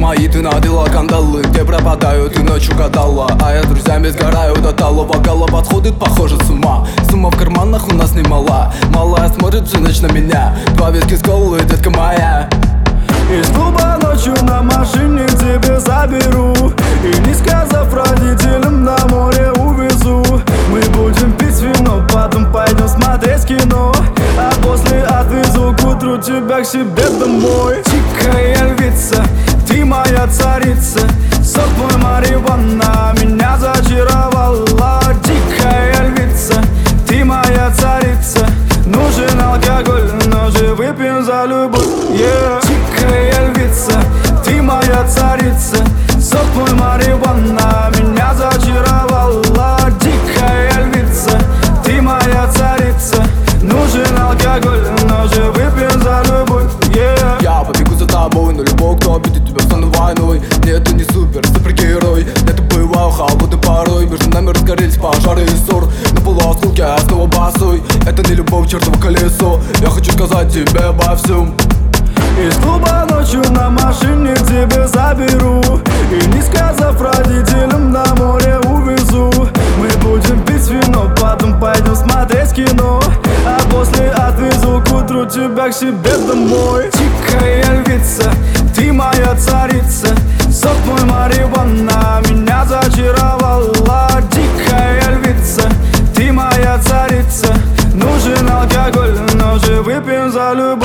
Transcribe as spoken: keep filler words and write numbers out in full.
мои ты надела кандалы, где пропадаю, ты ночью гадала. А я с друзьями сгораю до талого, голова сходит, похоже, с ума. Сумма в карманах у нас немала, малая смотрит всю ночь на меня. Два виски с колой, детка моя. Из клуба ночью на машине к тебе заберу, и не сказав родителям, на море увезу. Мы будем пить вино, потом пойдем смотреть кино, а после отвезу к утру тебя к себе домой. Тихая львица, ты моя царица, сок твой марихуана меня зачаровала. Тихая львица, ты моя царица, нужен алкоголь, но же выпьем за любовь, yeah. Тихая львица, ты моя царица, сок твой марихуана меня зачаровала. Дикая львица, ты моя царица, нужен алкоголь, но же выпьем за любовь, yeah. Я побегу за тобой, но любой, кто обидит тебя, стану войной. Нет, ты не супер, супергерой, это бываю холодной порой. Между нами разгорелись пожары и ссор, на полуосколке я снова босой. Это не любовь, чертово колесо, я хочу сказать тебе обо всем. Из клуба ночью на машине к тебе заберу, и не сказав родителям, на море увезу. Мы будем пить вино, потом пойдем смотреть кино, а после отвезу к утру тебя к себе домой. Тихая львица, ты моя царица, сок твой марихуана меня зачаровала. Дикая львица, ты моя царица, нужен алкоголь, но же выпьем за любовь.